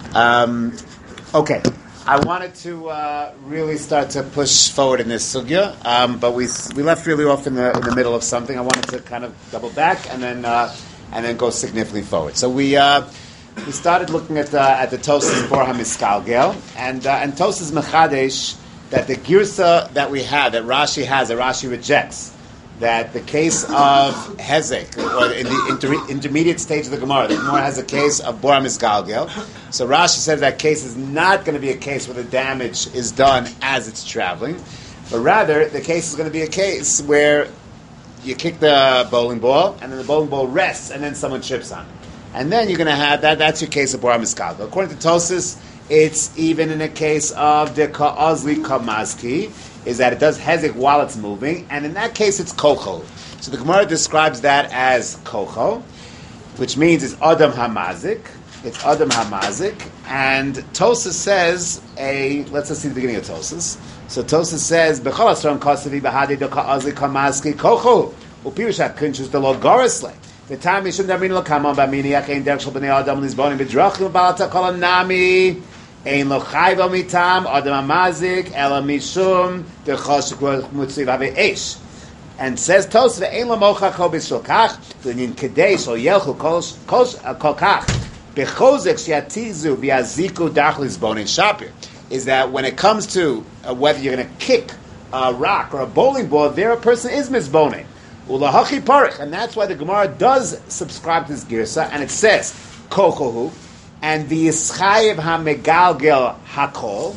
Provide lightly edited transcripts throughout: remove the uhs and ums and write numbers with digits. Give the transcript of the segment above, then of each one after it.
Okay. I wanted to really start to push forward in this sugya, but we left really off in the middle of something. I wanted to kind of double back and then go significantly forward. So we started looking at the Tosas Bor HaMiskalgel, and Tosas Mechadesh, that the girsa that we have, that Rashi has, that Rashi rejects, that the case of Hezek, or in the intermediate stage of the Gemara, the Gemara has a case of Bor HaMiskalgel. So Rashi says that case is not going to be a case where the damage is done as it's traveling, but rather the case is going to be a case where you kick the bowling ball, and then the bowling ball rests, and then someone trips on it. And then you're going to have that's your case of Bor HaMiskalgel. According to Tosas, it's even in a case of the Ka'azli Kamazki, is that it does hezek while it's moving, and in that case it's kochel. So the Gemara describes that as kochel, which means it's adam hamazik. It's adam hamazik, and Tosas says let's just see the beginning of Tosas. So Tosas says b'chol asron kasavi b'hadi do ka'azli kamazki kochel u'pirushat kunchus de lo gorisle. The time yishum damin lo kamon b'mini yakein derech shel b'nei adam lizbonim b'drachim b'alata kol nami. Ein lo chayva mitam adam amazik ela mishum dechashik mutziv have eish, and says Tosas ein lo mocha kol b'shul kach v'nin kadesh lo yelchu kol kach bechozek shiatizu v'yaziku dachlis bonin shapir, is that when it comes to whether you're going to kick a rock or a bowling ball, there a person is mizbonin ulahachi parich, and that's why the Gemara does subscribe to this girsa, and it says kochohu. And the Yischayev HaMegalgel HaKol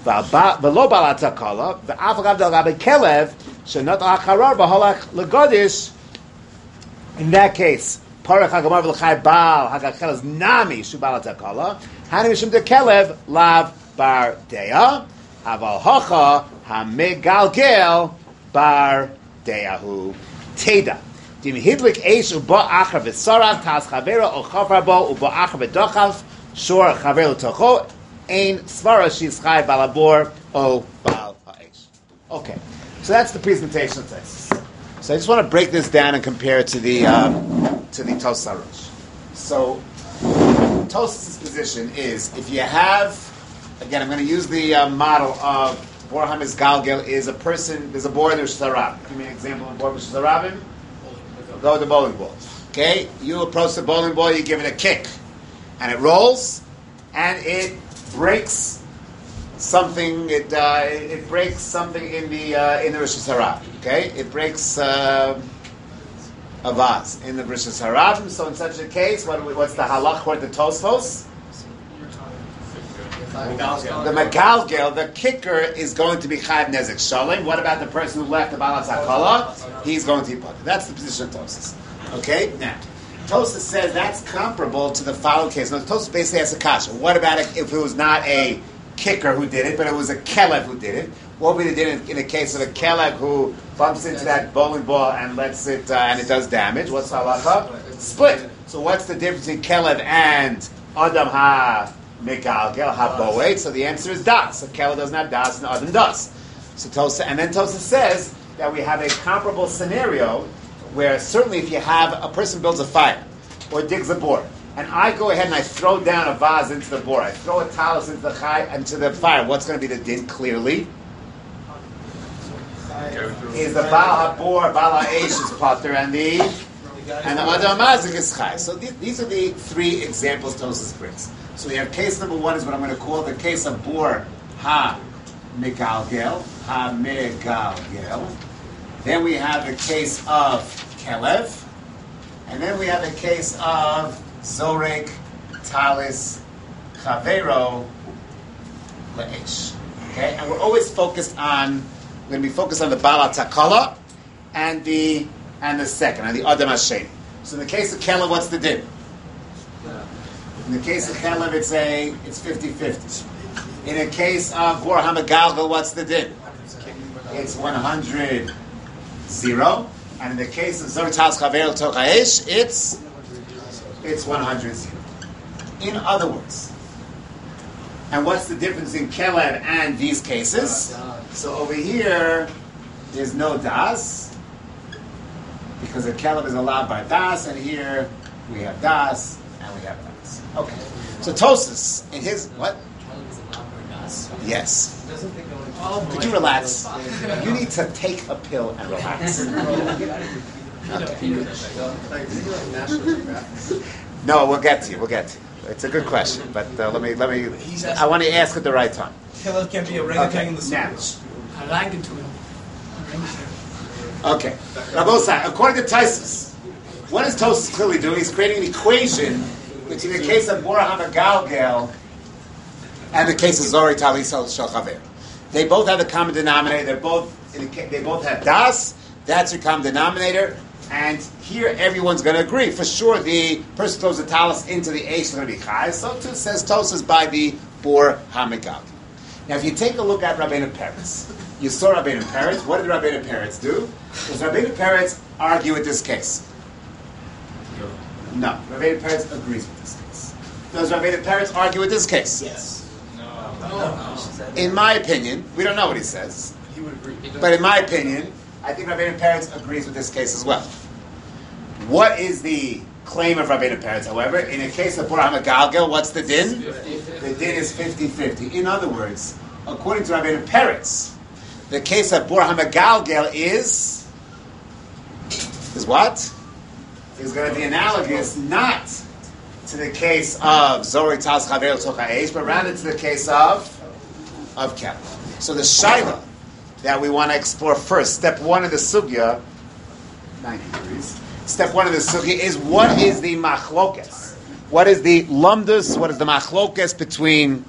V'lo Balat HaKala V'afagav Del Rabbi Kelev Shenot HaCharar V'holach L'Godish. In that case, Parach HaGamar V'l'chai Baal HaGachel is Nami Shu Balat HaKala Hani Mishum De Kelev Lav Bar Deya Aval Hocha HaMegalgel Bar Deyahu Teda. Dim hidlik eish uba achar v'sarav tas chavera o chafar bo uba achar v'dochav shor chaver l'tocho ein svara she's chai balabor o bal ha'eish. Okay, so that's the presentation of this. So I just want to break this down and compare it to the Tosas Harosh. So Tosas' position is, if you have, again, I'm going to use the model of Bor HaMiskalgel is a person, there's a boar and there's a sarab. Give me an example of boar versus a sarabim. Go with the bowling ball. Okay, you approach the bowling ball, you give it a kick, and it rolls, and it breaks something. It breaks something in the Rosh Hashanah. Okay, it breaks a vase in the Rosh Hashanah. So in such a case, what's the halach for the Tosfos? The Megalgel, the kicker, is going to be Chayav Nezek Shalem. What about the person who left the Balat HaKala? He's going to be punished. That's the position of Tosas. Okay? Now, Tosas says that's comparable to the following case. Now, Tosas basically has a kasha. What about if it was not a kicker who did it, but it was a Kelev who did it? What would be the difference in a case of a Kelev who bumps into that bowling ball and lets it, and it does damage? What's the halacha? Split. So what's the difference between Kelev and Adam Megalgel haboet? So the answer is das. So Kelev doesn't have das, and Adam does. So then Tosas says that we have a comparable scenario where certainly if you have a person builds a fire or digs a bore, and I go ahead and I throw down a vase into the bore, I throw a talus into the fire, what's going to be the din clearly? Is the Baal HaBor, Baal HaEsh is Pater, and the Adam Mazik is Chai. So these are the three examples Tosas brings. So we have case number one is what I'm going to call the case of Bor HaMegalgel. Then we have the case of Kelev. And then we have the case of Zorek, Talis, Chavero, Le'esh. Okay? And we're always focused on, we're going to be focused on the Baal HaTakala and the second, and the Adam HaSheni. So in the case of Kelev, what's the din? In the case of Kelev, it's 50-50. In a case of Bor HaMegalgel, what's the din? It's 100-0. And in the case of Zorek Talis Chaver Tochaesh, it's 100-0. In other words, and what's the difference in Kelev and these cases? So over here, there's no das, because the Kelev is allowed by das, and here we have das, and we have das. Okay. So Tosas, in his, what? Yes. Could you relax? You need to take a pill and relax. No, we'll get to you. It's a good question, but let me. I want to ask at the right time. Hillel can be a orangutan in the sewers. Okay. Rabosai, according to Tosas, what is Tosas clearly doing? He's creating an equation between the case of Bora HaMegalgel and the case of Zori Talisal Shalchaver. They both have the common denominator. They both have das. That's your common denominator. And here everyone's going to agree. For sure, the person throws the talis into the Eish is going to be Chai. So too says Tosas by the Bor HaMegalgel. Now, if you take a look at Rabbeinu Peretz, you saw Rabbeinu Peretz. What did Rabbeinu Peretz do? Does Rabbeinu Peretz argue with this case? No. Rabbeinu Peretz agrees with this case. Does Rabbeinu Peretz argue with this case? Yes. In my opinion, we don't know what he says. He would agree. But in my opinion, I think Rabbeinu Peretz agrees with this case as well. What is the claim of Rabbeinu Peretz, however? In a case of Bor HaMegalgel, what's the din? The din is 50-50. In other words, according to Rabbeinu Peretz, the case of Bor HaMegalgel is what? Is going to be analogous not to the case of Zori Tals Chaver L'Toch Ha'esh, but rather to the case of Kelah. So the shaila that we want to explore first, step one of the sugya, 90 degrees. Step one of the sugya is what is the machlokes? What is the lumdus? What is the machlokes between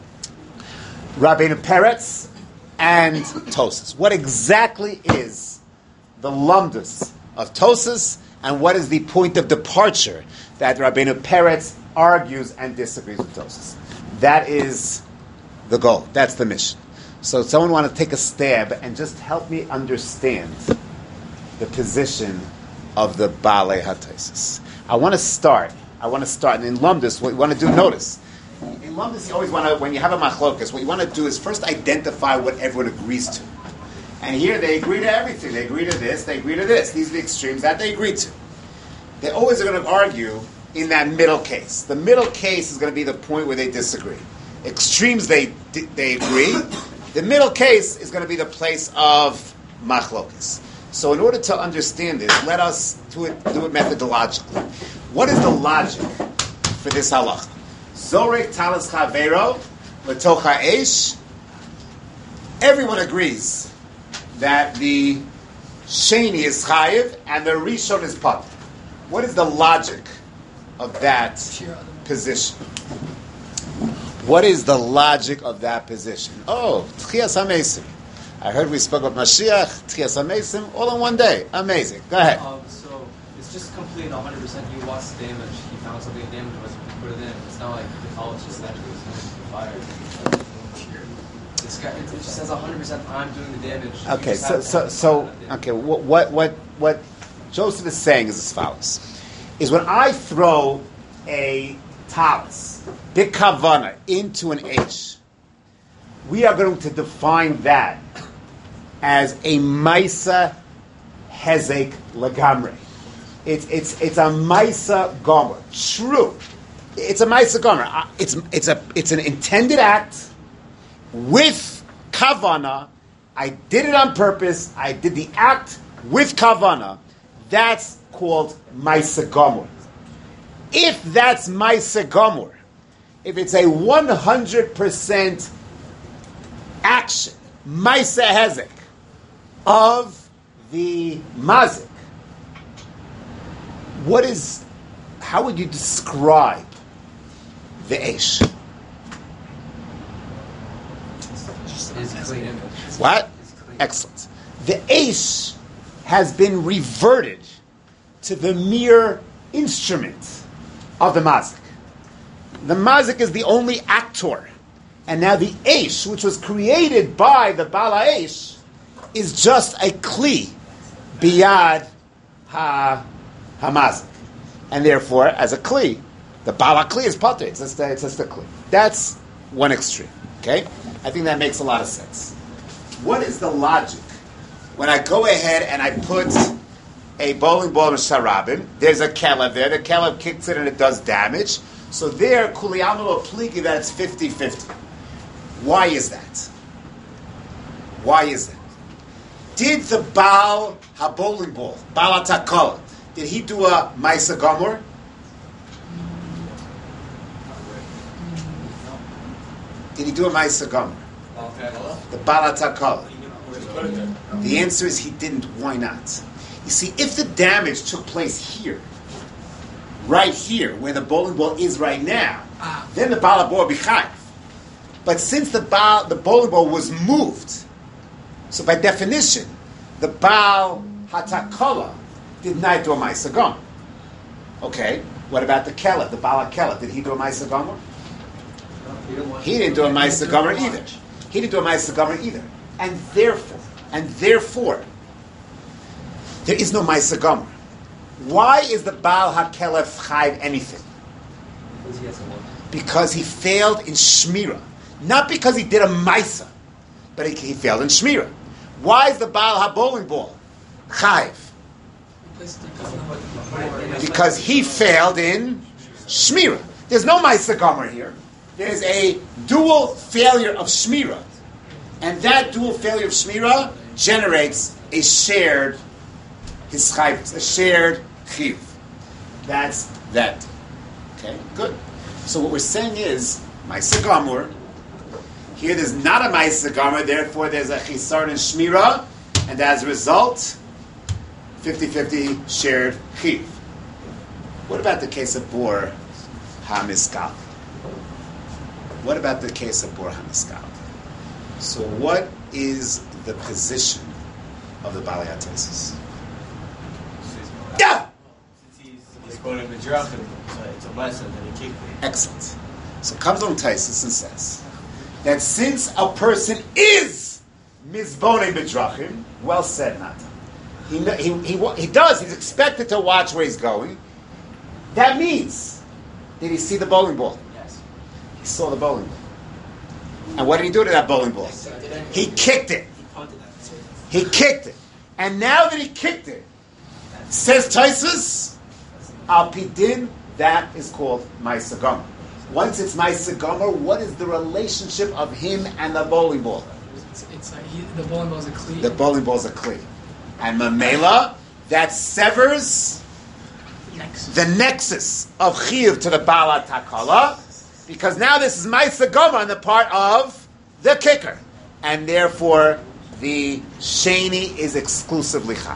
Rabbeinu Peretz and Tosas? What exactly is the lumdus of Tosas, and what is the point of departure that Rabbeinu Peretz argues and disagrees with Tosas? That is the goal. That's the mission. So someone want to take a stab and just help me understand the position of the Baalei HaTosas. I want to start, and in Lumdus, what you want to do, notice, in Lumdus you always want to, when you have a machlokas, what you want to do is first identify what everyone agrees to. And here they agree to everything. They agree to this, they agree to this. These are the extremes that they agree to. They always are going to argue in that middle case. The middle case is going to be the point where they disagree. Extremes they agree. The middle case is going to be the place of machlokas. So in order to understand this, let us do it methodologically. What is the logic for this halacha? Zorek talis chavero l'toch ha'esh. Everyone agrees that the sheni is chayiv and the rishon is patur. What is the logic of that position? What is the logic of that position? Oh, Tchias HaMesim. I heard we spoke about Mashiach, Tchias HaMesim, all in one day. Amazing. Go ahead. So it's just complete 100%. You watch the damage. He found something damage was put it in. It's not like the college just naturally fired. This guy, it just says 100%. I'm doing the damage. Okay, what Joseph is saying is as follows: is when I throw a talis, big kavana, into an H, we are going to define that as a maisa hezek lagamre. It's a maisa gomer. True, it's a maisa gomer. It's an intended act with kavana. I did it on purpose. I did the act with kavana. That's called maisa gomer. If that's maisa gomer, if it's a 100% action, maisa hezek, of the mazik, how would you describe the Eish? What? Excellent. The Eish has been reverted to the mere instrument of the mazik. The mazik is the only actor. And now the Eish, which was created by the Baal HaEish, is just a kli biyad hamazik, and therefore, as a kli, the Baal HaKli is patur. It's just a kli. That's one extreme. Okay, I think that makes a lot of sense. What is the logic when I go ahead and I put a bowling ball in sharabim? There's a kelev there. The kelev kicks it and it does damage. So there, kuliyamalo pligi, that it's 50-50. Why is that? Why is that? Did the Baal ha-bowling ball, Baal ha-takala, did he do a Maisa Gomor? Did he do a Maisa Gomor? The Baal ha-takala. The answer is he didn't. Why not? You see, if the damage took place here, right here, where the bowling ball is right now, then the Baal ha-bor be chayav. But since the bowling ball was moved, so by definition, the Baal ha-takala did not do a Maisa Gomor. Okay, what about the Kelah, the Baal ha-Kelah? Did he do a Maisa Gomor? He didn't do a Maisa Gomor either. He didn't do a Maisa Gomor either. And therefore, there is no Maisa Gomor. Why is the Baal ha-Kelah chayav anything? Because he failed in Shmira. Not because he did a Maisa, but he failed in Shmira. Why is the Baal ha-bowling ball chayav? Because he failed in Shmira. There's no Maisa Gomor here. There's a dual failure of Shmira. And that dual failure of Shmira generates a shared hischayvus, a shared chiv. That's that. Okay, good. So what we're saying is, Maisa Gomor, here there's not a Maisa Gomor, therefore there's a chisar in Shmira, and as a result, 50-50 shared chiv. What about the case of Bor HaMiskal? What about the case of Bor HaMiskal? So what is the position of the Balei HaTosfos? Yeah! He's quoting the Drachim, so it's a lesson that he kicked it. Excellent. So comes on Taisus and says that since a person is Mizbonei B'Drachim, well said, Natan. He does, he's expected to watch where he's going. That means, did he see the bowling ball? Yes. He saw the bowling ball. And what did he do to that bowling ball? He kicked it. He kicked it. And now that he kicked it, says Taisus, Al Pidin, that is called Maisa Gomor. Once it's Maisa Gomor, what is the relationship of him and the bowling ball? It's like the bowling ball is a cleat. The bowling ball is a cleat. And Mamela, that severs the nexus of Chiyuv to the Baal ha-Takala, because now this is Maisa Gomor on the part of the kicker. And therefore, the Sheni is exclusively Chayav.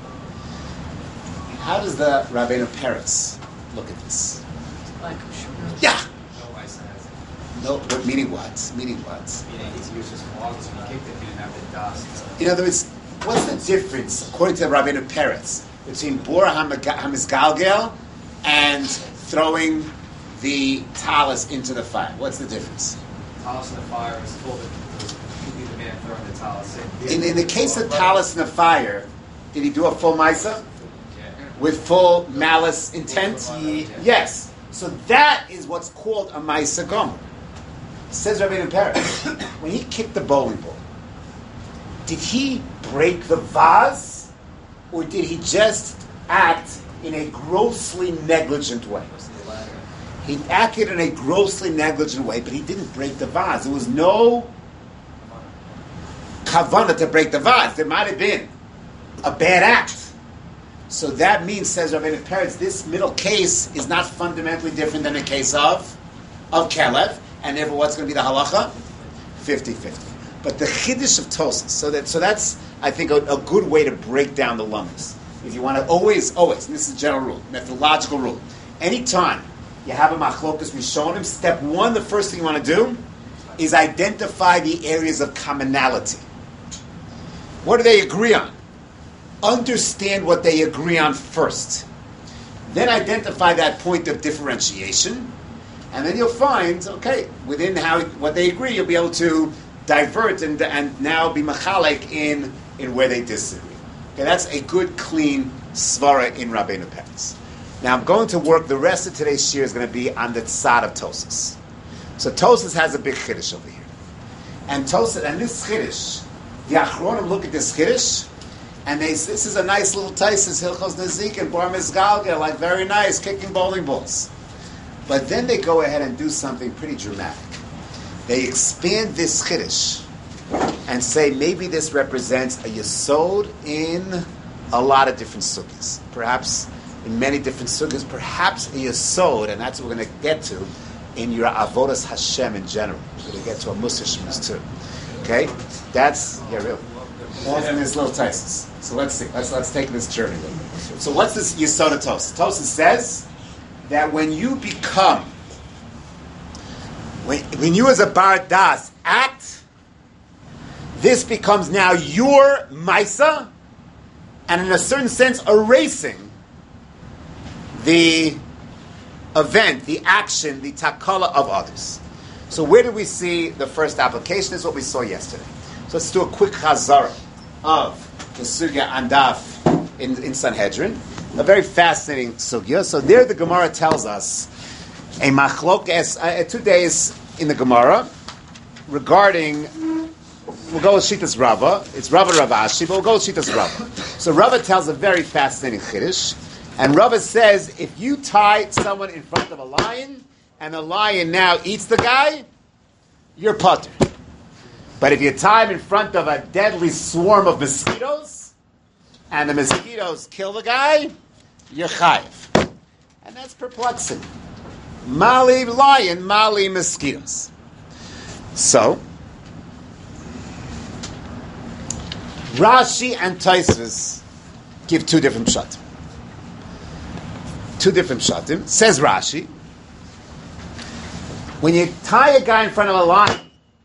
How does the Rabbeinu Peretz look at this? Like, Yeah! No Maisa has it. No, but meaning what? Meaning what? Meaning he was just walking, so he kicked it, he didn't have the dust. In other words, what's the difference, according to Rabbeinu Peretz, between Bor HaMizgalgel and throwing the talis into the fire? What's the difference? Talis in the fire was told that it was completely the man throwing the talis in. In the case of talis in the fire, did he do a full Maisa? With full malice intent? Yes. So that is what's called a Maisa Gomor. Says Rabbeinu Peretz, when he kicked the bowling ball, did he break the vase, or did he just act in a grossly negligent way? He acted in a grossly negligent way, but he didn't break the vase. There was no kavanah to break the vase. There might have been a bad act. So that means, says Rabbeinu Peretz, this middle case is not fundamentally different than the case of Kelev, and therefore what's going to be the halacha? 50-50. But the chiddush of Tosas, so that's, I think, a good way to break down the lummas. If you want to always, and this is a general rule, methodological rule, anytime you have a machlokas rishonim, step one, the first thing you want to do is identify the areas of commonality. What do they agree on? Understand what they agree on first. Then identify that point of differentiation, and then you'll find, within what they agree, you'll be able to divert and now be machalek in where they disagree. Okay, that's a good, clean svara in Rabbeinu Peretz. Now I'm going to work, the rest of today's shir is going to be on the tzad of Tosas. So Tosas has a big chiddush over here. And Tosas, and this chiddush, the Achronim look at this chiddush, and this is a nice little Taisus, Hilchos Nezik and Bar Mizgalgel, like very nice, kicking bowling balls. But then they go ahead and do something pretty dramatic. They expand this chiddush and say maybe this represents a yesod in a lot of different sugyas. Perhaps in many different sugyas, perhaps a yesod, and that's what we're going to get to in your avodas Hashem in general. We're going to get to a Musar Shmuz too. Okay? That's, yeah, really. All in these little Tosas. So let's see. Let's take this journey a little bit. So what's this yesod of Tosas? Tosas says that when you become, when you as a bar das act, this becomes now your maisa, and in a certain sense erasing the event, the action, the takala of others. So where did we see the first application? Is what we saw yesterday. So let's do a quick chazara of the sugya andaf in Sanhedrin. A very fascinating sugya. So there the Gemara tells us a machlokes, 2 days in the Gemara regarding, we'll go with Shitas Rava. It's Rava Ravashi, but we'll go with Shitas Rava. So Rava tells a very fascinating chiddush. And Rava says, if you tie someone in front of a lion, and the lion now eats the guy, you're putter. But if you tie him in front of a deadly swarm of mosquitoes, and the mosquitoes kill the guy, you're chayiv. And that's perplexing. Mali lion, mali mosquitoes. So, Rashi and Tosfos give two different pshatim. Says Rashi, when you tie a guy in front of a lion,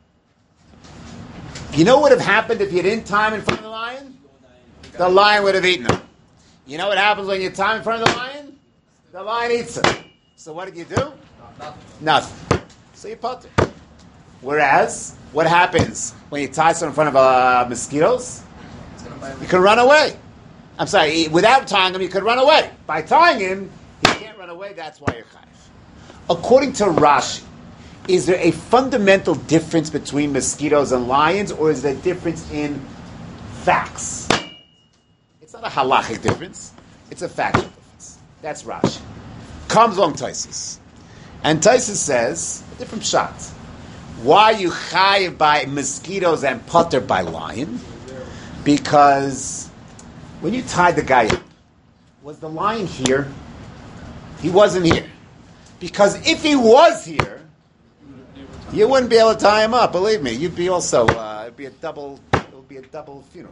you know what would have happened if you didn't tie him in front of the lion? The lion would have eaten him. You know what happens when you tie him in front of the lion? The lion eats him. So what did you do? Nothing. So you put it. Whereas, what happens when you tie someone in front of mosquitoes? You can run away. I'm sorry, without tying him, you could run away. By tying him, he can't run away, that's why you're chayiv. According to Rashi, is there a fundamental difference between mosquitoes and lions, or is there a difference in facts? It's not a halachic difference, it's a factual difference. That's Rashi. Comes along Tosfos. And Tosfos says, a different shot. Why you chayiv by mosquitoes and putter by lion? Because when you tied the guy up, was the lion here? He wasn't here. Because if he was here, you wouldn't be able to tie him up. Believe me, you'd be also. It'd be a double funeral.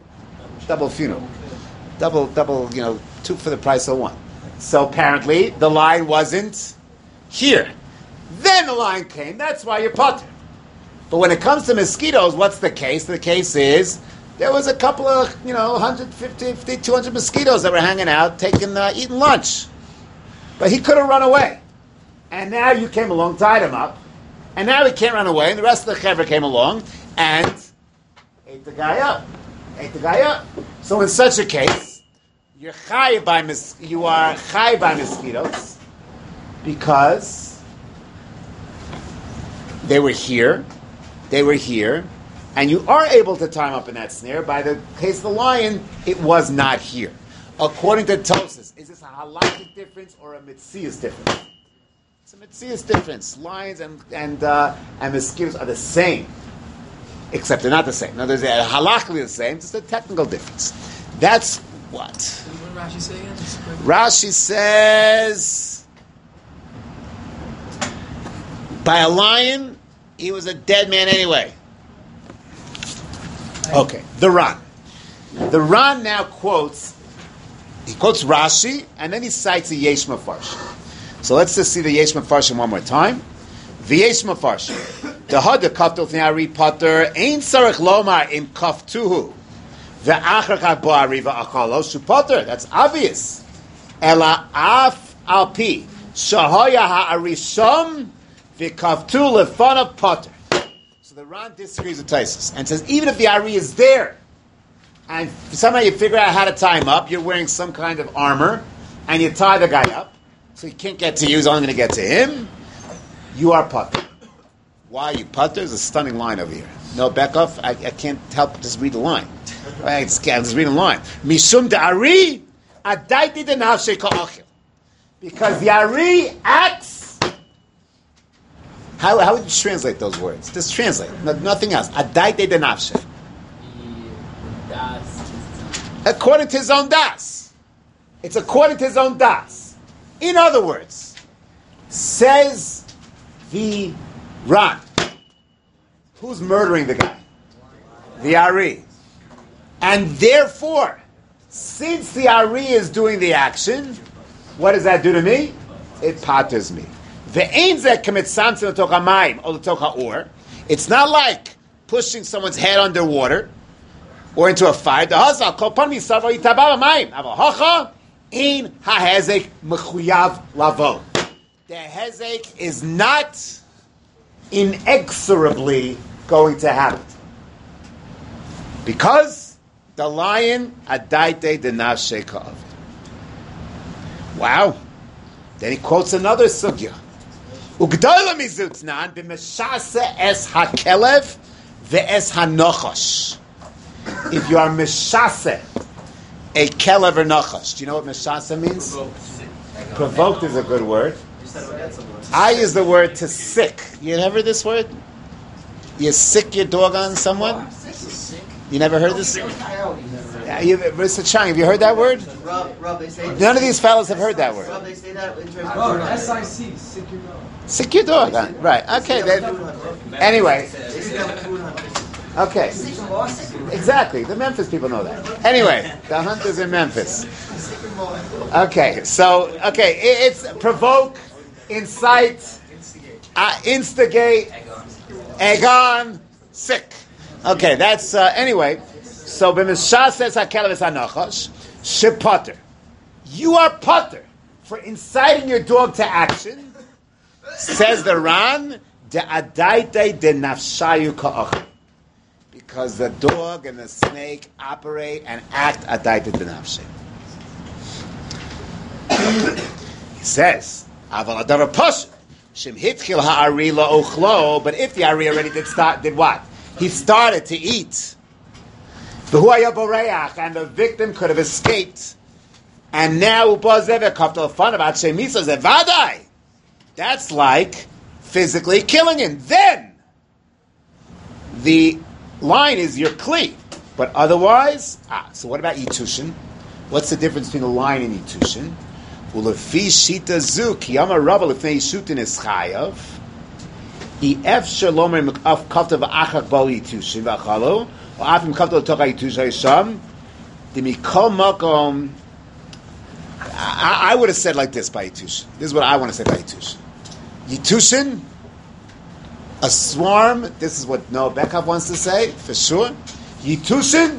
Double. Two for the price of one. So apparently the lion wasn't here. Then the lion came. That's why you're putter. But when it comes to mosquitoes, what's the case? The case is there was a couple of 150, 200 mosquitoes that were hanging out, eating lunch. But he could have run away. And now you came along, tied him up. And now he can't run away. And the rest of the chevra came along and ate the guy up. So in such a case, you are chayiv by mosquitoes because they were here, and you are able to tie him up in that snare. By the case of the lion, it was not here. According to Tosfos, is this a halachic difference or a mitzias difference? It's a mitzias difference. Lions and mosquitoes are the same, except they're not the same. Now, they're halachically the same. It's a technical difference. That's what? What did Rashi say again? Rashi says, by a lion, he was a dead man anyway. Okay, the Ran. The Ran now quotes Rashi, and then he cites the Yesh Mefarshim. So let's just see the Yesh Mefarshim one more time. The Yesh Mefarshim. The Hada Kaftul Thnari Pater Ein Sarich Lomar Im Kaftuhu Ve'achar Bo Ariva Achalo Shupater. That's obvious. Ela Af Alpi Shahoya Ha'arisham Ve'Kaftu Lefana Pater. So the Ran disagrees with Tosfos and says even if the Ari is there and somehow you figure out how to tie him up, you're wearing some kind of armor and you tie the guy up so he can't get to you, he's only going to get to him, you are putter. Why you putter? There's a stunning line over here. No, back off. I can't help just read the line. I just read the line. Mishum da'ari adaiti denafshe ka'achil. Because the Ari acts How would you translate those words? Just translate. Nothing else. Adaite de nafshe. According to his own das. It's according to his own das. In other words, says the Ran. Who's murdering the guy? The Ari. And therefore, since the Ari is doing the action, what does that do to me? It patters me. It's not like pushing someone's head underwater or into a fire. The hezek is not inexorably going to happen. Because the lion, adaite de nafshe ka'avid. Wow. Then he quotes another sugya. Ugdola mizutnan b'meshase es hakelev ve'es hanochash. If you are meshase, a kelev or nochash. Do you know what meshase means? Provoked is a good word. I use the word to sick. You never heard this word? You sick your dog on someone? You never heard this? Mr. Chang, have you heard that word? Rob, they say None of these fellows have heard that word. Rob, they say that in terms Oh, of SIC, sick your dog. Sick your dog. Right. Okay. Anyway. They say that with food hunters. Okay. Exactly. The Memphis people know that. Anyway, the hunters in Memphis. Okay. So, it's provoke, incite, instigate, egg sick. Okay, that's, anyway. So, b'mishah says hakelev es hanochash, shepotter. You are potter for inciting your dog to action, says the Ran, de adaite de nafshayu ka'ach. Because the dog and the snake operate and act adaite de nafshe. He says, aval adar posh, shem hitchil ha'ari la'ochlo, but if the Ari already did what? He started to eat. And the victim could have escaped. And now that's like physically killing him. Then the line is your kli. But otherwise, so what about Yitushin? What's the difference between a lion and Yitushin? Ulefi shita zu ki yama rabba lefnei yishutin is chayav. If shalom of kafta v'achak bal Yitushin v'achalo. I would have said like this by Yitushin. This is what I want to say by Yitushin. Yitushin, a swarm, this is what Noah Beckhoff wants to say, for sure. Yitushin,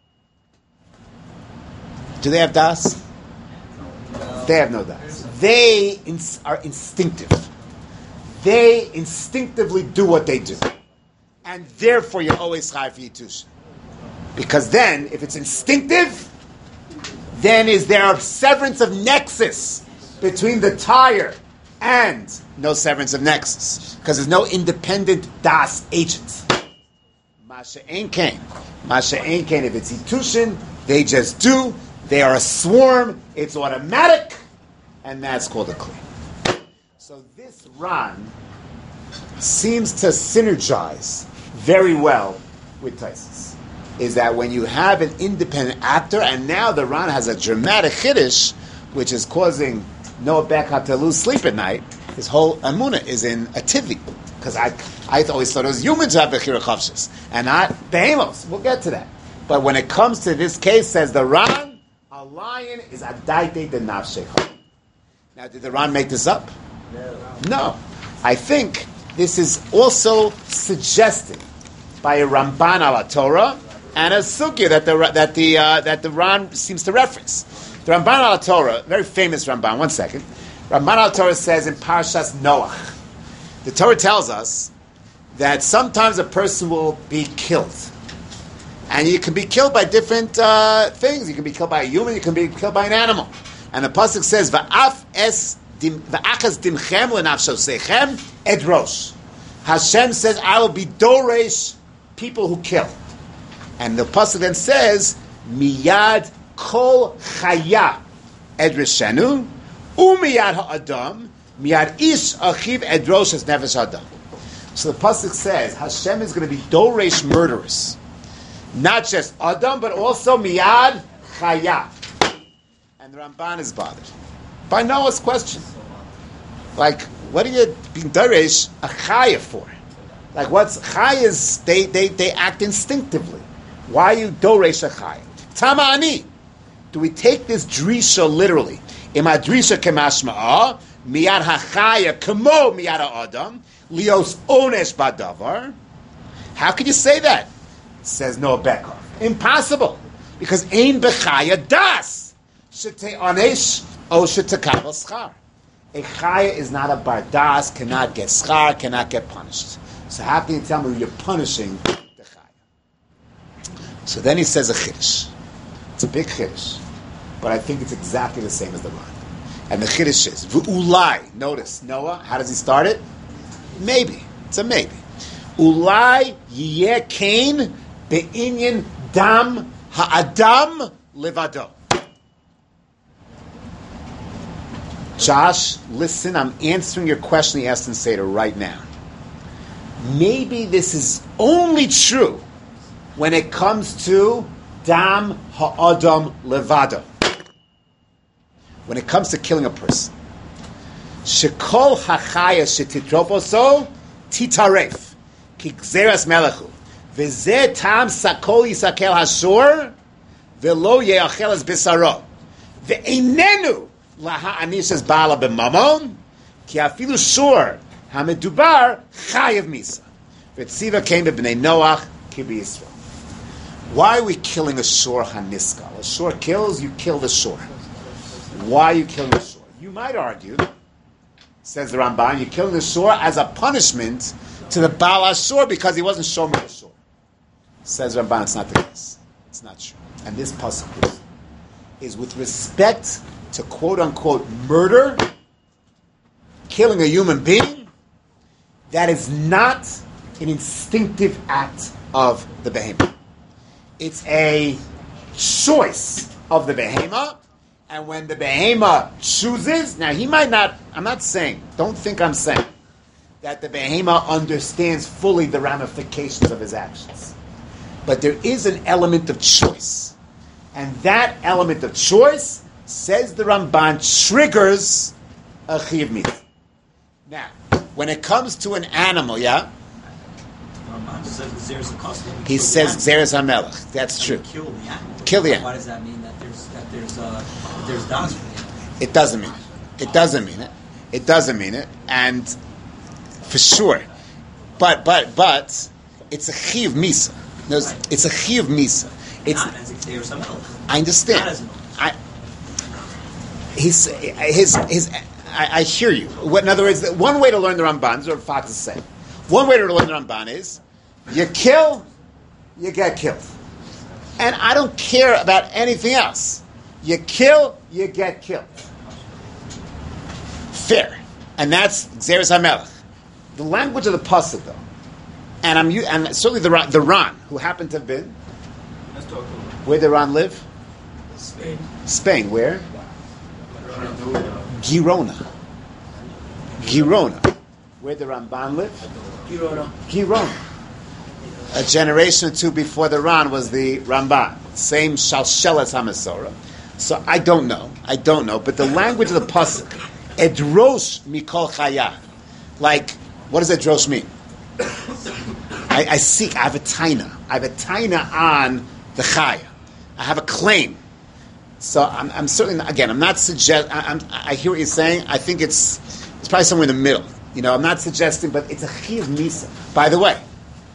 do they have das? They have no das. They are instinctive. They instinctively do what they do. And therefore, you're always chai for Yitushin. Because then, if it's instinctive, then is there a severance of nexus between the tire and no severance of nexus? Because there's no independent das agent. Masha Ein Kain. Masha Ein Kain, if it's Yitushin, they just do. They are a swarm. It's automatic. And that's called a kli. So this Ran seems to synergize very well with Taisus, is that when you have an independent actor, and now the Ran has a dramatic chiddush, which is causing Noah Beckhoff to lose sleep at night, his whole Amunah is in a tivi, because I always thought it was humans who have Bechira Chavshis, and not Behemos. We'll get to that. But when it comes to this case, says the Ran, a lion is adaite de nafshecha. Now, did the Ran make this up? No. I think this is also suggested by a Ramban ala Torah and a sugya that the Ran seems to reference. The Ramban ala Torah, very famous Ramban. 1 second. Ramban ala Torah says in Parshas Noach, the Torah tells us that sometimes a person will be killed, and you can be killed by different things. You can be killed by a human. You can be killed by an animal. And the pasuk says, "Va'af es va'achas dimchem lenafshosechem edrosh." Hashem says, "I will be doresh people who kill." And the pasuk then says, "Miyad kol chaya edreshenu, umiyad ha'adam miyad ish achiv edrosh es nefesh adam." So the pasuk says Hashem is going to be doresh murderers, not just Adam, but also miyad chaya. And the Ramban is bothered by Noah's question. Like, what are you being doresh a chaya for? Like, what's chayas? They act instinctively. Why are you doresh a chaya? Tamani. Do we take this drisha literally? Ima drisha kemashma'a miyad hachaya kamo miyad ha'adam lios onesh badavar. How could you say that? Says Noah Beckhoff. Impossible, because ein bechaya das shete onesh o shete kabel schar. A chaya is not a bar das, cannot get schar, cannot get punished. So how can you tell me you're punishing the chaya? So then he says a chiddush. It's a big chiddush, but I think it's exactly the same as the Ran. And the chiddush is v'ulai. Notice Noah. How does he start it? Maybe. It's a maybe. Ulai yeh kain be'inyan dam ha'adam levado. Josh, listen. I'm answering your question you asked in Seder right now. Maybe this is only true when it comes to dam ha'adam levado. When it comes to killing a person. Shekol hachaya shetitroposo titaref ki gzeras melechu v'zeh tam sakol yisakel hashor v'lo yeachel es bisaro v'einenu laha'anish es bala b'mamon ki afilu shor hamedubar chayev misa v'tziva came b'bnei Noach ki b'Yisrael. Why are we killing a shor haniskal? A shor kills, you kill the shor. Why are you killing the shor? You might argue, says the Ramban, you're killing the shor as a punishment to the Baal HaShor because he wasn't shomer the shor. Says Ramban, it's not the case. It's not true. And this pasuk is with respect to quote-unquote murder, killing a human being, that is not an instinctive act of the behemoth. It's a choice of the behemoth. And when the behemoth chooses, now he might not, I'm not saying, don't think I'm saying, that the behemoth understands fully the ramifications of his actions. But there is an element of choice. And that element of choice, says the Ramban, triggers a chiyuv mitzvah. Now, when it comes to an animal, yeah? He says Gzeres HaMelech. That's true. Kill the animal. Why does that mean that there's das for the animal? It doesn't mean it. It doesn't mean it. It doesn't mean it. And for sure. But it's a chiyuv misa. No, it's a chiyuv misa. It's not as Gzeres HaMelech. I understand. Not as I hear you. In other words, one way to learn the Ramban, is what Fox is saying. One way to learn the Ramban is, you kill, you get killed. And I don't care about anything else. You kill, you get killed. Fair. And that's Gzeres HaMelech. The language of the pasuk, though, and certainly the Ran, who happened to have been, where did Ran live? Spain. Where? Girona. Where did Ramban live? Girona. A generation or two before the Ran was the Ramban. Same Shalshelas HaMasorah. So I don't know. But the language of the pasuk, Edrosh Mikol Chaya. Like, what does Edrosh mean? I seek, I have a taina on the Chaya. I have a claim. So I'm certainly, again, I'm not suggesting, I hear what you're saying. I think it's probably somewhere in the middle. I'm not suggesting, but it's a chiyuv misa. By the way,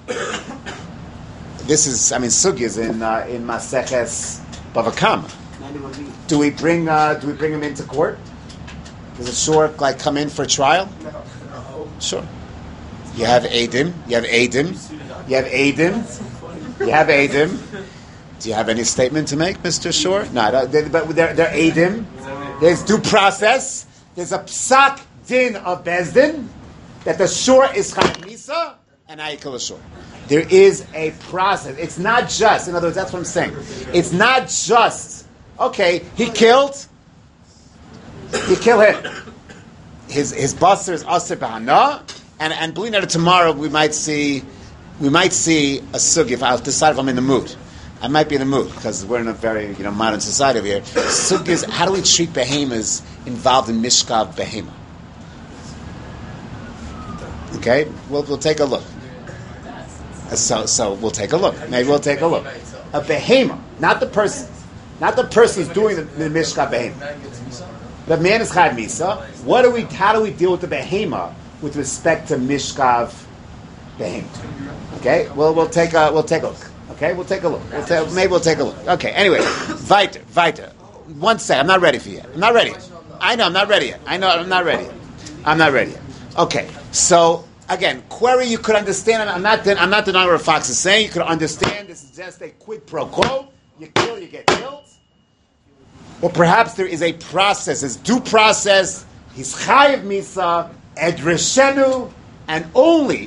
this is, sugyas in Maseches Bava Kama. Do we bring him into court? Does a shor come in for trial? No. Sure. You have Adim. Do you have any statement to make, Mr. Shor? No, but they're Adim. There's due process. There's a psak din of Bezdin that the shor is chayv misa and I kill a shor. There is a process. It's not just, in other words, that's what I'm saying. It's not just, okay, he killed him. His baser is aser b'hana. and believe it, tomorrow we might see a sugya. If I'll decide if I'm in the mood, I might be in the mood because we're in a very modern society over here. Sugyas, how do we treat behemoths involved in mishkav behema? Okay, we'll take a look. So we'll take a look. Maybe we'll take a look. A behemoth, not the person who's doing the mishkav behema. The man is chayv misa. How do we deal with the behemoth with respect to mishkav behemoth? Okay, we'll take a look. Okay, we'll take a look. Maybe we'll take a look. Okay, anyway, weiter. 1 second, I'm not ready for you yet. I'm not ready yet. I know, I'm not ready yet. I'm not ready yet. Okay, so again, query you could understand. I'm not denying what Fox is saying. You could understand this is just a quid pro quo. You kill, you get killed. Or perhaps there is a process, there's due process. He's chayiv misa, edreshenu, and only,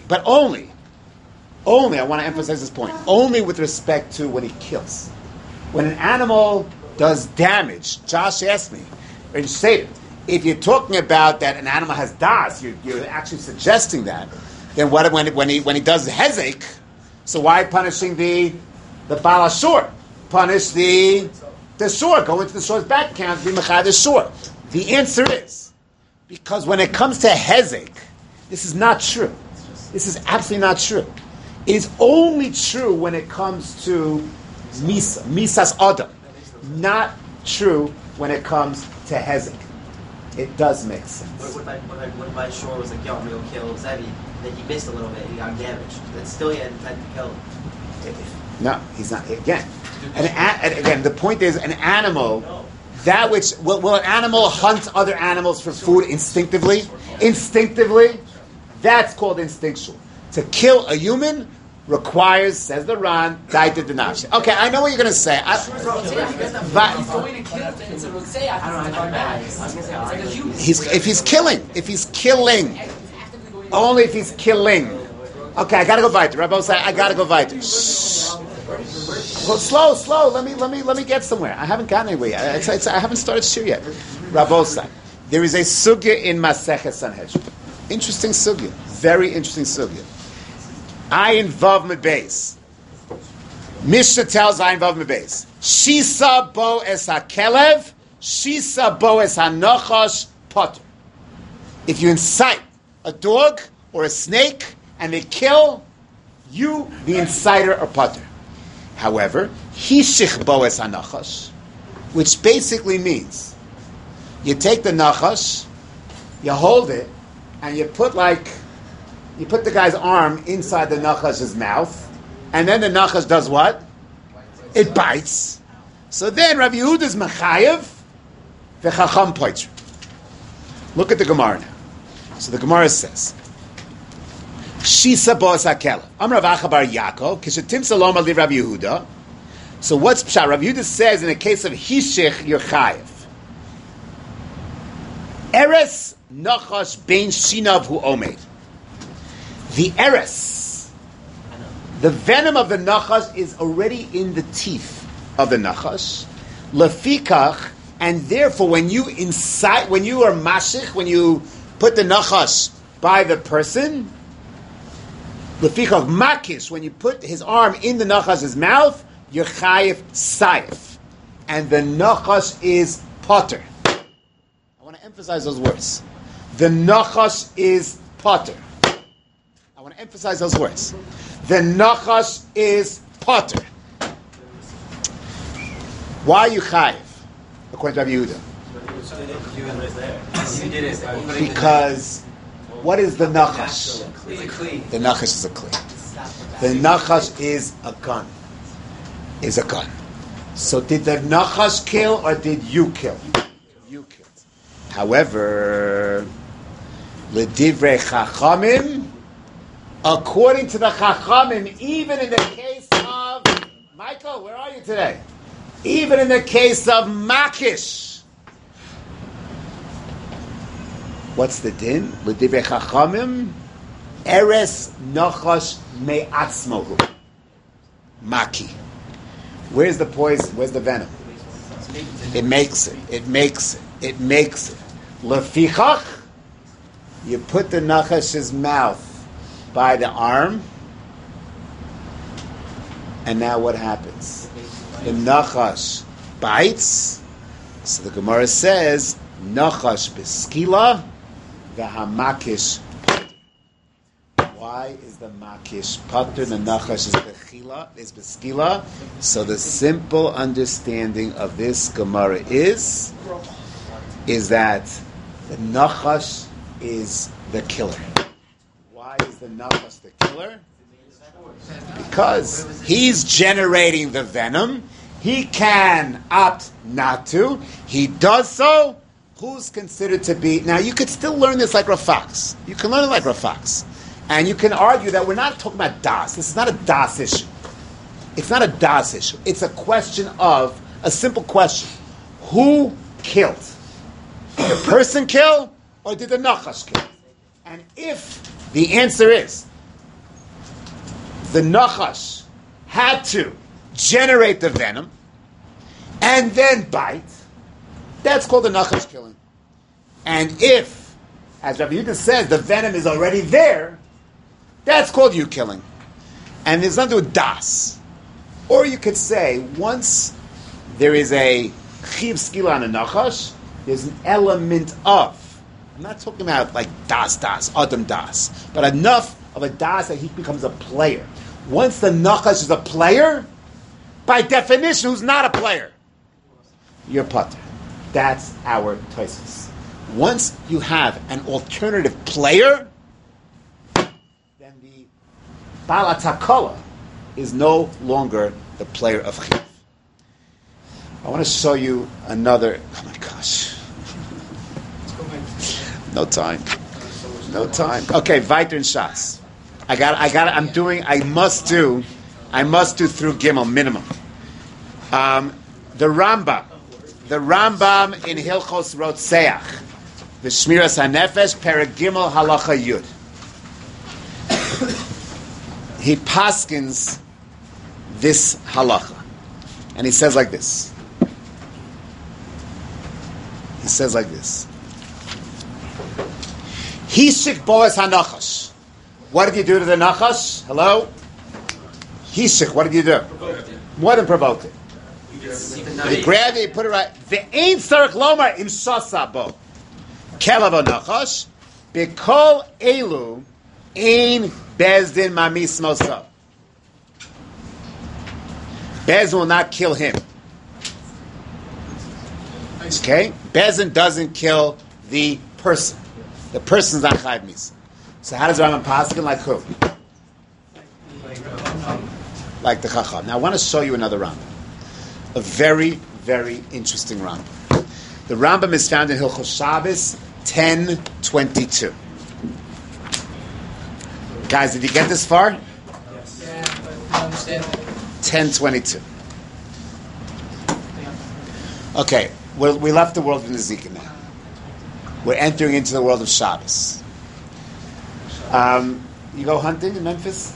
I want to emphasize this point, only with respect to when he kills. When an animal does damage, Josh asked me, and stated, if you're talking about that an animal has das, you're actually suggesting that, then what when he does hezek, so why punishing the Baal Ashur? Punish the shore, go into the shore's back account, be mechad the shore. The answer is, because when it comes to hezek, this is not true. This is absolutely not true. It is only true when it comes to misas adam. Not true when it comes to hezek. It does make sense. What my shore was like, yo, I'm going to kill Zevi, then he missed a little bit, he got damaged. But still he had intent to kill him. No, he's not. Again, the point is, an animal, that which, will an animal hunt other animals for food instinctively? Instinctively? That's called instinctual. To kill a human requires, says the Ran, daita denafshe. Okay, I know what you're going to say. If he's killing, only if he's killing. Okay, I got to go weiter. Rabbi say, I got to go weiter. Well, slow. Let me get somewhere. I haven't gotten anywhere yet. I haven't started shir yet. Rabbi say, there is a sugya in Masechet Sanhedrin. Interesting sugya. Very interesting sugya. Ayin Vav Mebeis. Mishnah tells Ayin Vav Mebeis. Shisa bo es hakelev, shisa bo es hanochash potter. If you incite a dog or a snake and they kill, you, the inciter, are potter. However, hishich bo es hanochash, which basically means you take the nachash, you hold it, and you put the guy's arm inside the nachash's mouth, and then the nachash does what? It bites. So then Rabbi Yehuda's mechayev v'chacham poitr. Look at the Gemara now. So the Gemara says, Shisa bo'as hakela. Amar Rav Acha bar Yaakov, kishetim salom ali Rabbi Yehuda. So what's pshat? Rabbi Yehuda says in the case of hishich, you're chayev. Eres nachash bein shinav hu omed. The eres, the venom of the nachash is already in the teeth of the nachash. Lefikach, and therefore when you are mashich, when you put the nachash by the person, lefikach makish, when you put his arm in the nachash's mouth, you're chayiv saif. And the nachash is potter. I want to emphasize those words. The nachash is potter. I want to emphasize those words. The nachash is potter. Why are you chayiv? According to Rabbi Yehuda. Because what is the nachash? The nachash is a kli. The nachash is a gun. Is a gun. So did the nachash kill or did you kill? You killed. However, l'divrei chachamim, according to the chachamim, even in the case of Michael, where are you today? Even in the case of makish, what's the din? L'divrei chachamim, eres nachash me'atzmohu, maki. Where's the poison? Where's the venom? It makes it. Lefichach, You put the nachash's mouth by the arm, and now what happens? The nachash bites. So the Gemara says, nachash beskila, v'hamakish pater. Why is the makish pater? The nachash is beskila. So the simple understanding of this Gemara is that the nachash is the killer. Why is the nachash the killer? Because he's generating the venom. He can opt not to. He does so. Who's considered to be... Now, you could still learn this like Rav Fox. You can learn it like Rav Fox. And you can argue that we're not talking about das. This is not a das issue. It's not a das issue. It's a question of... A simple question. Who killed? Did the person kill? Or did the nachash kill? And if the answer is... the nachash had to generate the venom and then bite, that's called the nachash killing. And if, as Rabbi Yehuda says, the venom is already there, that's called you killing. And there's nothing to do with das. Or you could say, once there is a chiv skila on a nachash, there's an element of, I'm not talking about like das, adam das, but enough of a das that he becomes a player. Once the nachash is a player, by definition, who's not a player? You're pater. That's our Tosfos. Once you have an alternative player, then the Baal HaTakala is no longer the player of Chiv. I want to show you another... Oh my gosh. No time. Okay, Weiter in Shas. I must do through Gimel minimum. The Rambam in Hilchos Rotzeach, the Shmiras HaNefesh, Perek Gimel Halacha Yud. He paskins this halacha, and he says like this. Hishik boas hanachash. What did you do to the nachash? Hello? Hishik, what did you do? More than provoked it. He grabbed it, he put it right. The ain't sarach lomar im shasabo. Kelav nachash. Bekol elu ein bezdin mamis mosa. Bez will not kill him. Okay? Bezin doesn't kill the person. The person's not chayv misa. So how does Rambam paskin? Like who? Like the Chacham. Now I want to show you another Rambam. A very, very interesting Rambam. The Rambam is found in Hilchos Shabbos 10:22. Guys, did you get this far? Yes. Yeah, but I understand. 10:22. Okay, we left the world of Nezikin now. We're entering into the world of Shabbos. You go hunting in Memphis?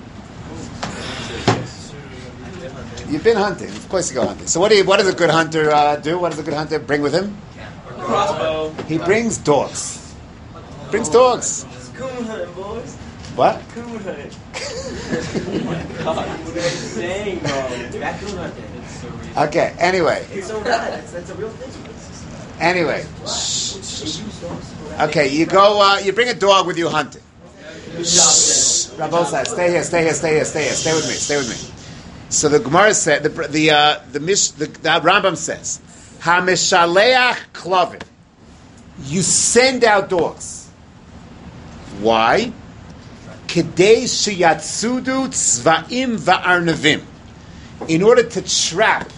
You've been hunting. Of course you go hunting. So what does a good hunter do? What does a good hunter bring with him? Crossbow. He brings dogs. Brings dogs. Coon hunting, boys. What? Coon hunting. Dang, bro. Raccoon hunting. Okay, anyway. It's so rad. That's a real thing. Anyway. Okay, you go, you bring a dog with you hunting. Rabosai, stay here. Stay with me. So the Gemara said, the Rambam says, HaMeshaleach Klavim. You send out dogs. Why? Kedei sheyatsudu tzvaim va'arnavim. In order to trap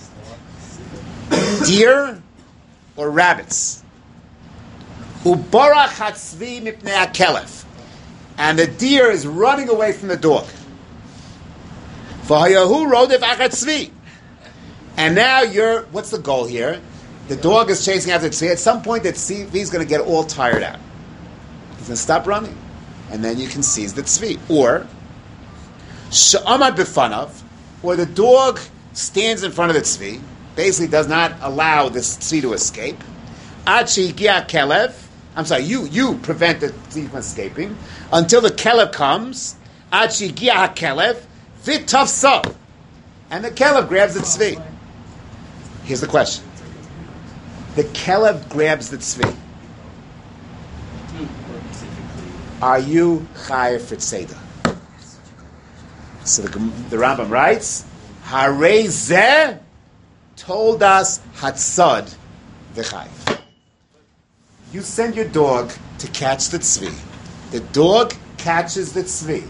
deer or rabbits. Ubarach hatzvi mipnei hakelef. And the deer is running away from the dog. V'hayahu rodev achar tzvi. And now what's the goal here? The dog is chasing after the tzvi. At some point, that tzvi is going to get all tired out. He's going to stop running. And then you can seize the tzvi. Or, she'amad b'fanav, or the dog stands in front of the tzvi, basically does not allow this tzvi to escape. Ad shehigia kelev, I'm sorry, you prevent the thief from escaping until the kelev comes. Ad shegiah hakelev v'tafso, and the kelev grabs the tzvi. Here's the question: the kelev grabs the tzvi. Are you chayav for tzeda? So the Rambam writes, Harei zeh told us hatzad v'chayav. You send your dog to catch the tzvi. The dog catches the tzvi.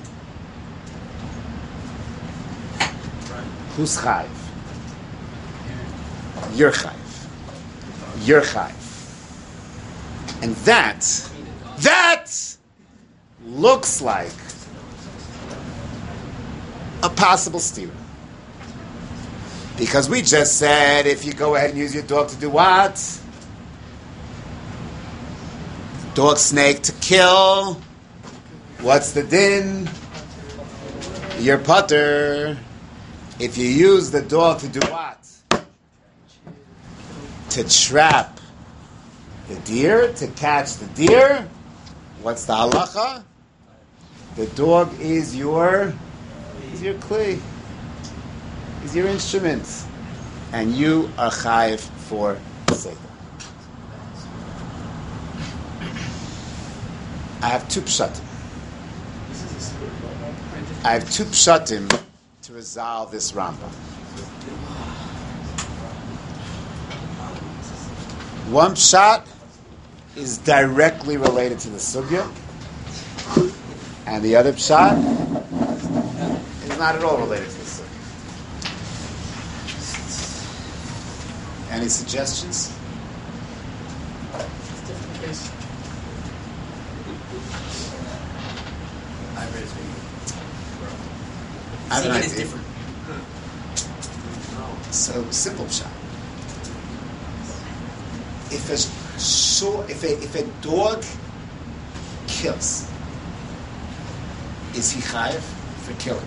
Who's chayav? You're chayav. You're chayav. And that looks like a possible steer. Because we just said if you go ahead and use your dog to do what? Dog snake to kill. What's the din? Your putter. If you use the dog to do what? To trap the deer, to catch the deer. What's the halacha? The dog is your kli. Is your instrument. And you are chayiv for seder. I have two pshatim. To resolve this Rambam. One pshat is directly related to the sugya, and the other pshat is not at all related to the sugya. Any suggestions? It's a different case. I have an Seeing it is idea. different. So simple pshat. If a dog kills, is he chayiv for killing?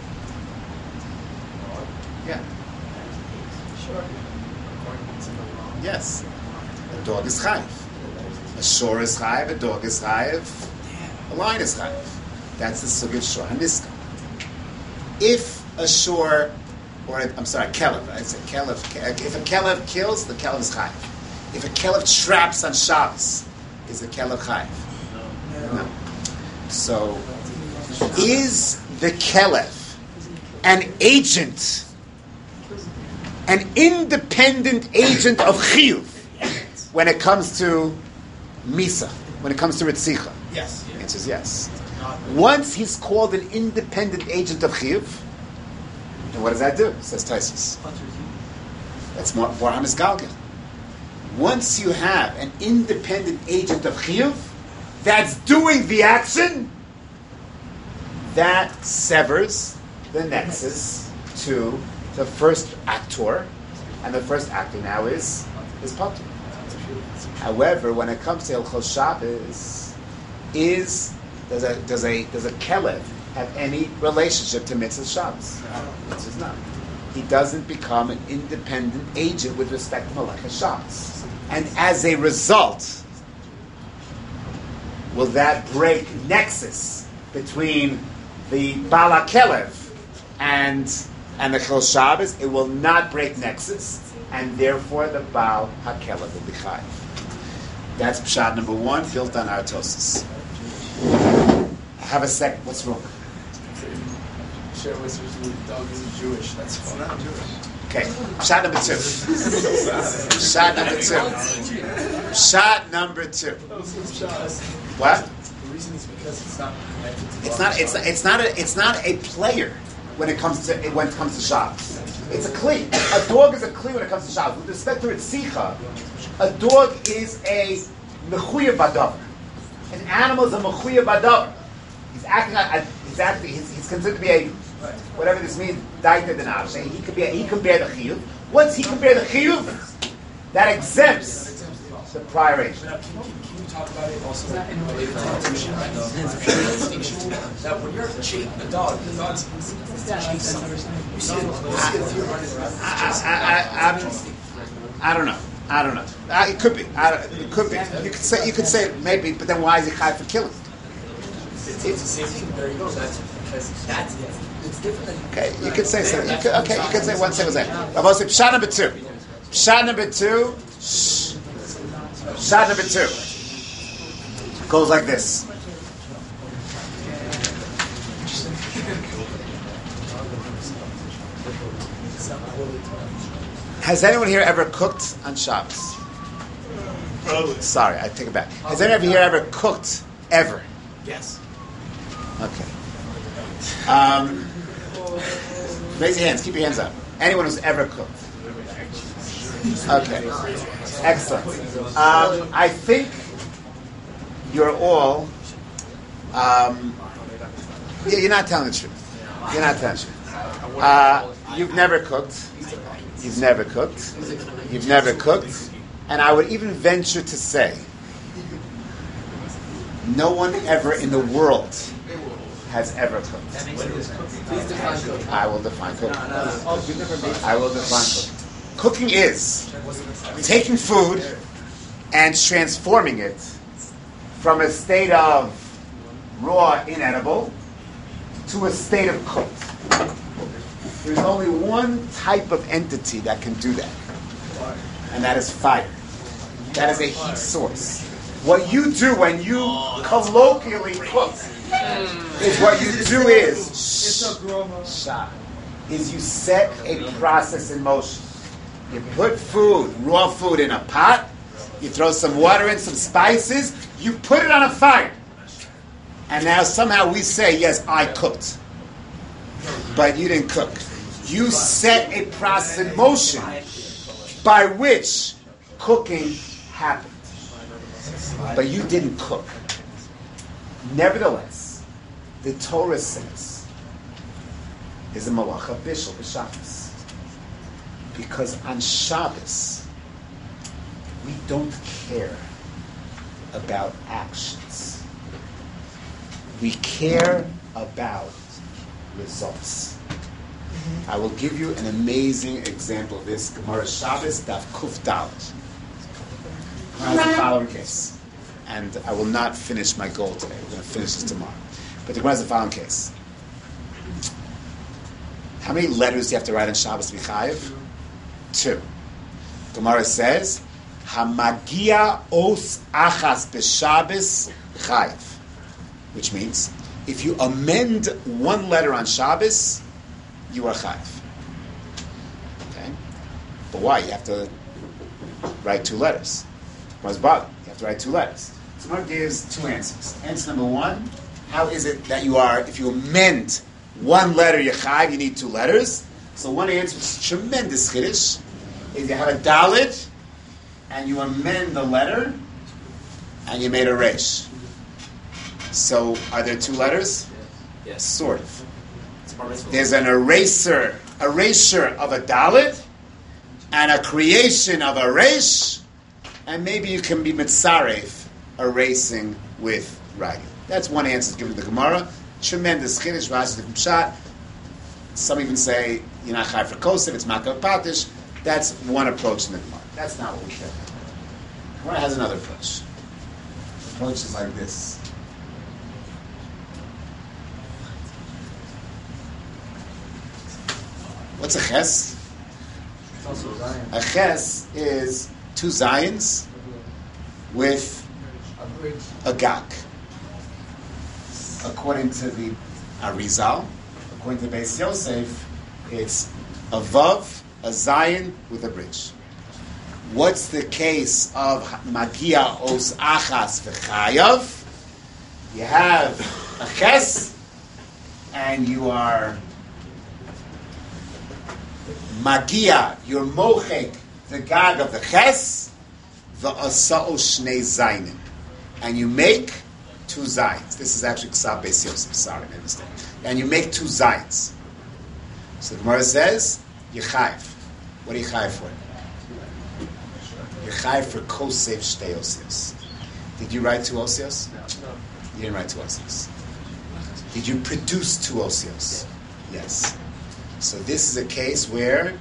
Yeah. Sure. Yes. A dog is chayiv. A shor is chayiv. A dog is chayiv. A lion is chayiv. That's the sugya shor haniska. If a shor, or a kelev. I said kelev. If a kelev kills, the kelev is chayiv. If a kelev traps on Shabbos, is the kelev chayiv? No. So, is the kelev an agent, an independent agent of chiyuv when it comes to misa, when it comes to ritzicha? Yes. The answer is yes. Once he's called an independent agent of chiyuv, then what does that do? Says Taisus. That's more Hamis Galgal. Once you have an independent agent of chiyuv that's doing the action, that severs the nexus to the first actor, and the first actor now is Patur. However, when it comes to Hilchos Shabbos, does a kelev have any relationship to Mitzvah Shabbos? It does not. He doesn't become an independent agent with respect to Malachas Shabbos. And as a result, will that break nexus between the Bala Kelev and the Chol Shabbos? It will not break nexus, and therefore the Baal HaKelev will be chayiv. That's pshat number one, built on our Tosis. Have a second. What's wrong? Share with you, dog is Jewish. That's fine. Not Jewish. Okay, shot number two. Shot number two. Shot number two. What? The reason is because it's not connected to It's not a player when it comes to Shabbos. It's a kli. A dog is a kli when it comes to Shabbos. With respect to Ritzicha, a dog is a mechuyev badavar. An animal is a mechuyev badavar. He's considered to be a, whatever this means, daita denavshe. He can bear the chiyuv. Once he can bear the chiyuv, that exempts the prior age. Can you talk about it also related to intuition? That when you're chasing a dog, the dog's chasing something. You see it running around. I don't know. I don't know. It could be. It could be. You could say it maybe, but then why is he chayav for killing? It's the same thing. There you go. That's it's different. Okay, you could say something. You could say one single thing. Rabbi say pshat number two. Pshat number two. Pshat number two goes like this. Has anyone here ever cooked on Shabbos? Probably. Sorry, I take it back. Has anyone here ever cooked ever? Yes. Okay. Raise your hands. Keep your hands up. Anyone who's ever cooked? Okay. Excellent. I think you're all. You're not telling the truth. You're not telling the truth. You've never cooked. You've never cooked. You've never cooked. And I would even venture to say, no one ever in the world has ever cooked. Please define cooking. I will define cooking. I will define cooking. Cooking is taking food and transforming it from a state of raw, inedible, to a state of cooked. There's only one type of entity that can do that, and that is fire. That is a heat source. What you do when you colloquially cook is what you do is you set a process in motion. You put food, raw food, in a pot. You throw some water in, some spices. You put it on a fire. And now somehow we say, yes, I cooked. But you didn't cook. You set a process in motion by which cooking happened. But you didn't cook. Nevertheless, the Torah says, is a malacha bishul b'Shabbos. Because on Shabbos, we don't care about actions. We care about results. I will give you an amazing example of this. Gemara Shabbos, Daf Kuf Dalet. Gemara has the following case. And I will not finish my goal today. We're going to finish this tomorrow. But the Gemara has the following case. How many letters do you have to write on Shabbos to be chayiv? 2. Gemara says, Hamagia os achas b'Shabbos chayiv. Which means, if you amend one letter on Shabbos, you are chayiv. Okay? But why? You have to write 2 letters. What's bother? You have to write 2 letters. So Gemara gives 2 answers. Answer number 1, how is it that you are, if you amend one letter, you're chayiv, you need 2 letters? So one answer, which is tremendous chiddush, is you have a dalet, and you amend the letter, and you made a resh. So, are there 2 letters? Yes. Sort of. There's an erasure of a dalet, and a creation of a resh, and maybe you can be mitzaref, erasing with writing. That's one answer given to the Gemara. Tremendous chiddush, Rashi different shot. Some even say you're not chayav for kosev, it's makav patish. That's one approach in the Gemara. That's not what we care about. The Gemara has another approach. The approach is like this. What's a ches? It's also Zion. A ches is 2 zayins with a gak. According to the Arizal, according to Beis Yosef, it's a vav, a zayin with a bridge. What's the case of magia os achas v'chayav? You have a ches, and you are magia, you're mochek, the gag of the ches, the asa'o shnei zaynim. And you make 2 zayins. This is actually Ksav Beis Yosef, sorry, I made a mistake. And you make 2 zayins. So the Gemara says, you're chayiv. What are you chayiv for? You're chayiv for kosev shtei osios. Did you write 2 osios? No. You didn't write 2 osios. Did you produce 2 osios? Yes. So this is a case where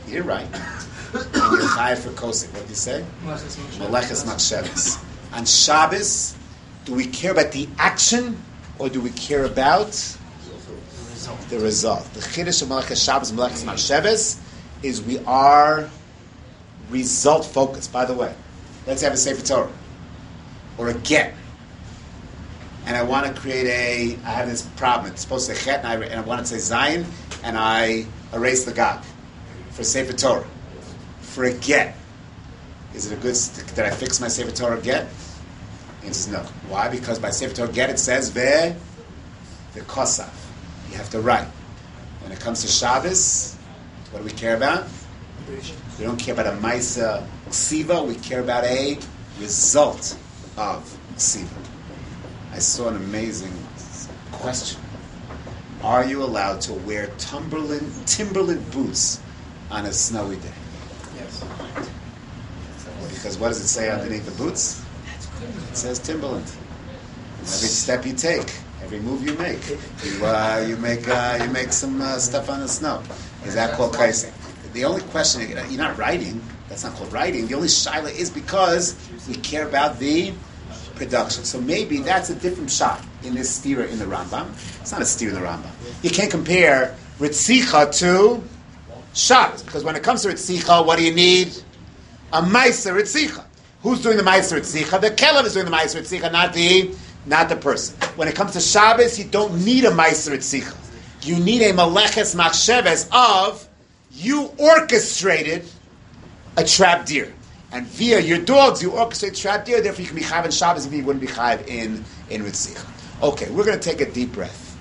You're right. And you're chayav for kosek. What did you say? Meleches machshavas. On Shabbos, do we care about the action or do we care about the result? The chiddush of Meleches Shabbos, Meleches machshavas, is we are result focused. By the way, let's have a Sefer Torah or a get. And I want to create I have this problem. It's supposed to say chet, and I want to say Zion, and I erase the gag for Sefer Torah. For a get, is it a good? Did I fix my Sefer Torah get? He says no. Why? Because by Sefer Torah get it says the kosav. You have to write. When it comes to Shabbos, what do we care about? We don't care about a Maisa Ksiva. We care about a result of Ksiva. I saw an amazing question. Are you allowed to wear Timberland boots on a snowy day? Yes. Because what does it say underneath the boots? It says Timberland. Every step you take, every move you make, you make some stuff on the snow. Is that called kaisek? The only question, you're not writing. That's not called writing. The only shaila is because we care about the production. So maybe that's a different shot in this stira in the Rambam. It's not a stira in the Rambam. You can't compare Ritzicha to Shabbos, because when it comes to Ritzicha, what do you need? A Meiser Ritzicha. Who's doing the Meiser Ritzicha? The Kelev is doing the Meiser Ritzicha, not the person. When it comes to Shabbos, you don't need a Meiser Ritzicha. You need a Meleches Machsheves of you orchestrated a trap deer. And via your dogs, you orchestrate trap deer, therefore you can be chayav in Shabbos if you wouldn't be chayav in Ritzicha. Okay, we're going to take a deep breath.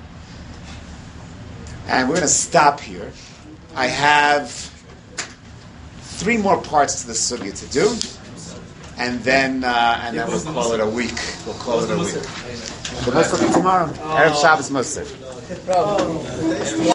And we're going to stop here. I have 3 more parts to the sugya to do. And then we'll call it a week. The Muslim tomorrow. Erev Shabbos Muslim.